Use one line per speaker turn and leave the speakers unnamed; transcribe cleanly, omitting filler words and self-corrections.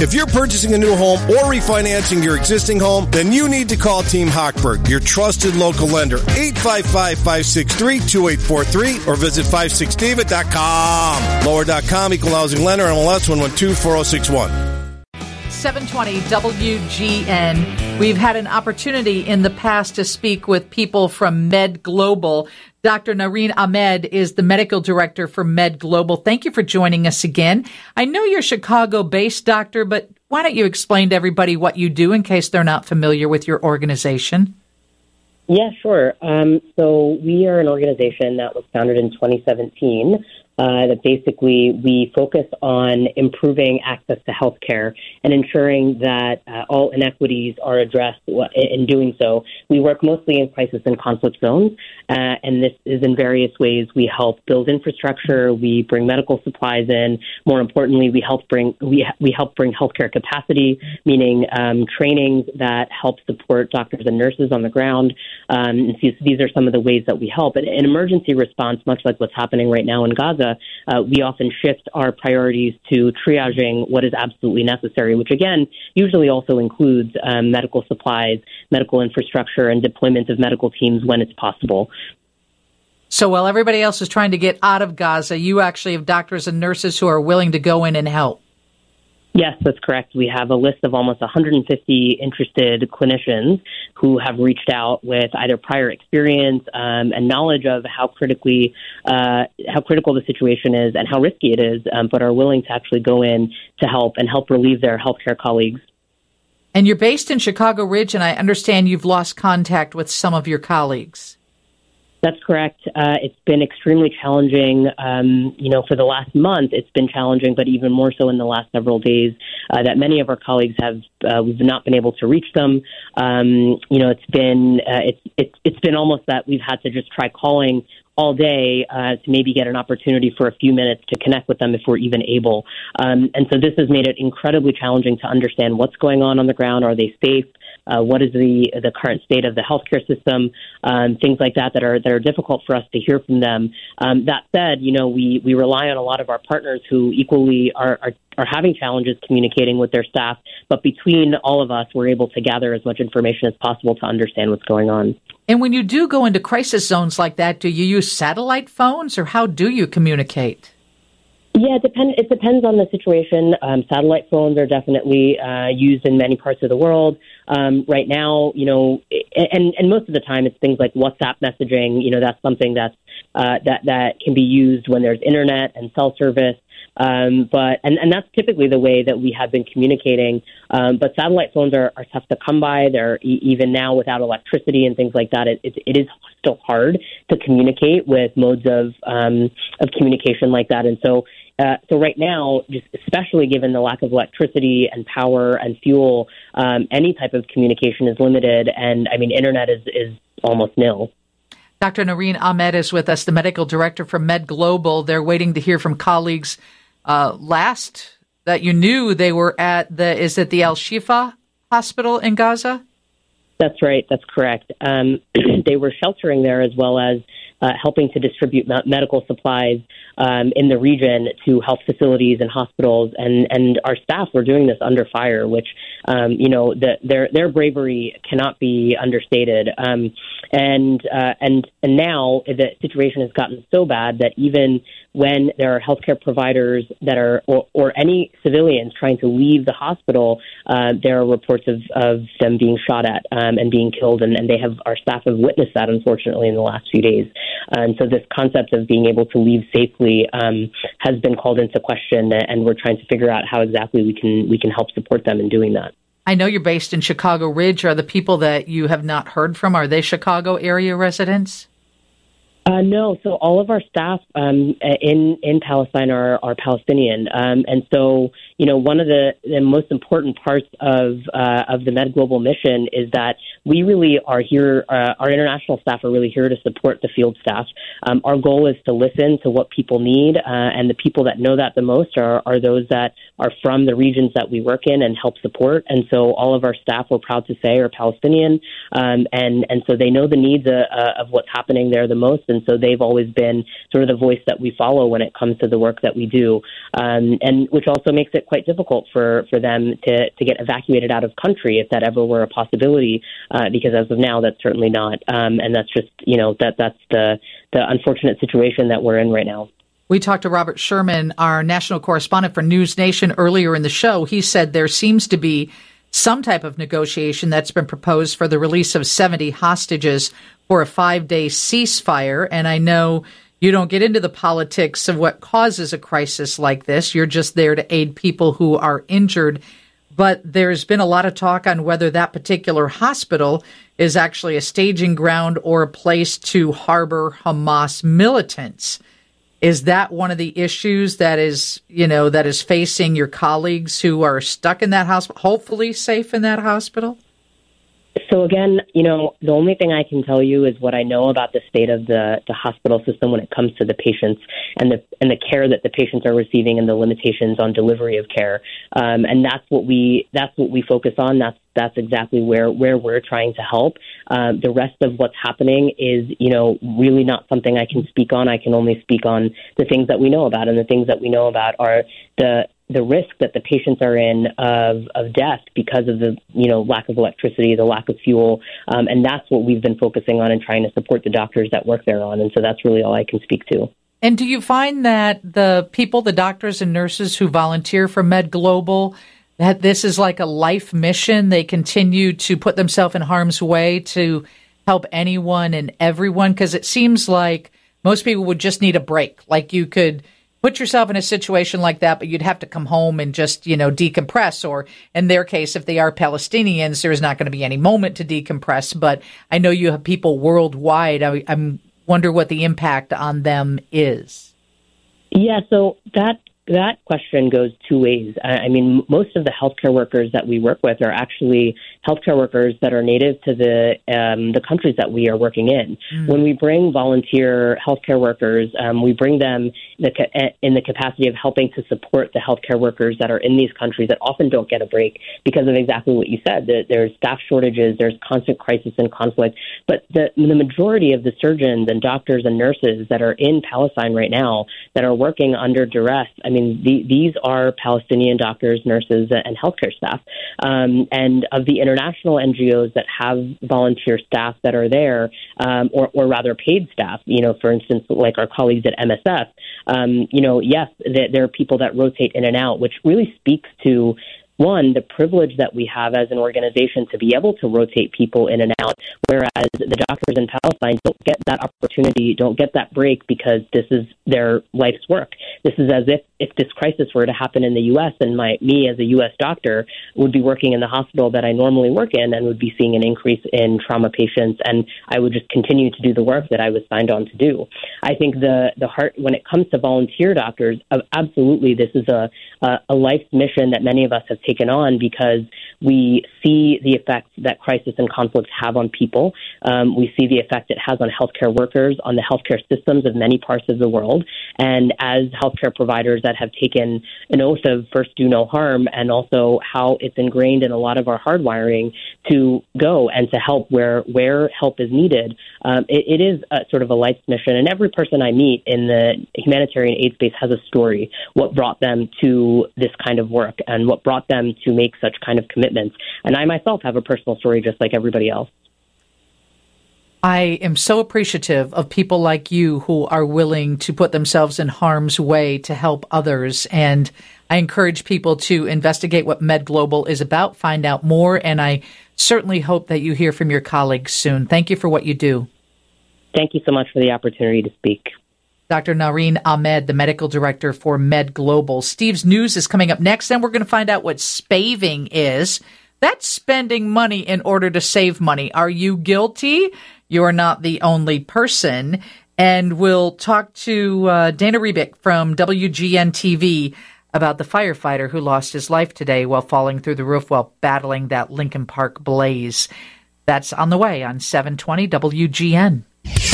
If you're purchasing a new home or refinancing your existing home, then you need to call Team Hochberg, your trusted local lender, 855-563-2843, or visit 56david.com. Lower.com, equal housing lender, MLS 112-4061.
720 WGN. We've had an opportunity in the past to speak with people from Med Global. Dr. Nareen Ahmed is the medical director for Med Global. Thank you for joining us again. I know you're Chicago-based, doctor, but why don't you explain to everybody what you do in case they're not familiar with your organization?
Yeah, sure. So we are an organization that was founded in 2017 that basically we focus on improving access to healthcare and ensuring that all inequities are addressed. In doing so, we work mostly in crisis and conflict zones, and this is in various ways. We help build infrastructure, we bring medical supplies in. More importantly, we help bring healthcare capacity, meaning trainings that help support doctors and nurses on the ground. And these are some of the ways that we help. And in emergency response, much like what's happening right now in Gaza, we often shift our priorities to triaging what is absolutely necessary, which, again, usually also includes medical supplies, medical infrastructure, and deployment of medical teams when it's possible.
So while everybody else is trying to get out of Gaza, you actually have doctors and nurses who are willing to go in and help.
Yes, that's correct. We have a list of almost 150 interested clinicians who have reached out with either prior experience and knowledge of how critical the situation is and how risky it is, but are willing to actually go in to help and help relieve their healthcare colleagues.
And you're based in Chicago Ridge, and I understand you've lost contact with some of your colleagues.
That's correct. It's been extremely challenging. For the last month, it's been challenging, but even more so in the last several days, that many of our colleagues we've not been able to reach them. It's been almost that we've had to just try calling all day to maybe get an opportunity for a few minutes to connect with them if we're even able. And so this has made it incredibly challenging to understand what's going on the ground. Are they safe? What is the current state of the healthcare system? Things like that are difficult for us to hear from them. That said, we rely on a lot of our partners who equally are having challenges communicating with their staff. But between all of us, we're able to gather as much information as possible to understand what's going on.
And when you do go into crisis zones like that, do you use satellite phones, or how do you communicate?
Yeah, it depends on the situation. Satellite phones are definitely used in many parts of the world. Right now, and most of the time it's things like WhatsApp messaging. That's something that can be used when there's internet and cell service. But that's typically the way that we have been communicating. But satellite phones are tough to come by. They're even now without electricity and things like that. It is still hard to communicate with modes of communication like that. And so right now, just especially given the lack of electricity and power and fuel, any type of communication is limited. And internet is almost nil.
Dr. Nareen Ahmed is with us, the medical director for Med Global. They're waiting to hear from colleagues last that you knew they were at the Al Shifa hospital in Gaza?
That's right. That's correct. They were sheltering there as well as helping to distribute medical supplies in the region to health facilities and hospitals. And our staff were doing this under fire, which, their bravery cannot be understated. And now the situation has gotten so bad that even when there are healthcare providers that are, or any civilians trying to leave the hospital, there are reports of them being shot at and being killed. And our staff have witnessed that, unfortunately, in the last few days. And so this concept of being able to leave safely has been called into question, and we're trying to figure out how exactly we can help support them in doing that.
I know you're based in Chicago Ridge. Are the people that you have not heard from, are they Chicago area residents?
No. So all of our staff in Palestine are Palestinian. And so, one of the most important parts of the Med Global mission is that we really are here, our international staff are really here to support the field staff. Our goal is to listen to what people need, and the people that know that the most are those that are from the regions that we work in and help support. And so all of our staff, we're proud to say, are Palestinian, and so they know the needs of what's happening there the most. And so they've always been sort of the voice that we follow when it comes to the work that we do, and which also makes it quite difficult for them to get evacuated out of country if that ever were a possibility, because as of now, that's certainly not. And that's just, that's the unfortunate situation that we're in right now.
We talked to Robert Sherman, our national correspondent for News Nation, earlier in the show. He said there seems to be some type of negotiation that's been proposed for the release of 70 hostages for a 5-day ceasefire. And I know you don't get into the politics of what causes a crisis like this. You're just there to aid people who are injured. But there's been a lot of talk on whether that particular hospital is actually a staging ground or a place to harbor Hamas militants. Is that one of the issues that is facing your colleagues who are stuck in that hospital, hopefully safe in that hospital?
So again, the only thing I can tell you is what I know about the state of the hospital system when it comes to the patients and the care that the patients are receiving and the limitations on delivery of care. And that's what we focus on. That's exactly where we're trying to help. The rest of what's happening is, really not something I can speak on. I can only speak on the things that we know about, and the things that we know about are the risk that the patients are in of death because of the lack of electricity, the lack of fuel, and that's what we've been focusing on and trying to support the doctors that work there on. And so that's really all I can speak to.
And do you find that the doctors and nurses who volunteer for Med Global, that this is like a life mission? They continue to put themselves in harm's way to help anyone and everyone? Because it seems like most people would just need a break. Like you could put yourself in a situation like that, but you'd have to come home and just, decompress. Or in their case, if they are Palestinians, there's not going to be any moment to decompress. But I know you have people worldwide. I wonder what the impact on them is. Yeah,
so that question goes two ways. I mean, most of the healthcare workers that we work with are actually healthcare workers that are native to the countries that we are working in. When we bring volunteer healthcare workers, we bring them in the capacity of helping to support the healthcare workers that are in these countries that often don't get a break because of exactly what you said. There's staff shortages, there's constant crisis and conflict. But the majority of the surgeons and doctors and nurses that are in Palestine right now that are working under duress, I mean, these are Palestinian doctors, nurses, and healthcare staff. And of the international NGOs that have volunteer staff that are there, or rather paid staff, for instance, like our colleagues at MSF, yes, there are people that rotate in and out, which really speaks to, one, the privilege that we have as an organization to be able to rotate people in and out, whereas the doctors in Palestine don't get that opportunity, don't get that break because this is their life's work. This is as if this crisis were to happen in the U.S. and me as a U.S. doctor would be working in the hospital that I normally work in and would be seeing an increase in trauma patients, and I would just continue to do the work that I was signed on to do. I think the heart, when it comes to volunteer doctors, absolutely this is a life mission that many of us have taken on because we see the effects that crisis and conflicts have on people. We see the effect it has on healthcare workers, on the healthcare systems of many parts of the world. And as healthcare providers that have taken an oath of first do no harm, and also how it's ingrained in a lot of our hardwiring to go and to help where help is needed, it is a sort of a life mission. And every person I meet in the humanitarian aid space has a story, what brought them to this kind of work and what brought them to make such kind of commitments. And I myself have a personal story just like everybody else.
I am so appreciative of people like you who are willing to put themselves in harm's way to help others. And I encourage people to investigate what Med Global is about, find out more. And I certainly hope that you hear from your colleagues soon. Thank you for what you do. Thank you so much for the opportunity to speak. Dr. Nareen Ahmed, the medical director for Med Global. Steve's News is coming up next. Then we're going to find out what spaving is. That's spending money in order to save money. Are you guilty? You're not the only person. And we'll talk to Dana Rebick from WGN-TV about the firefighter who lost his life today while falling through the roof while battling that Lincoln Park blaze. That's on the way on 720 WGN.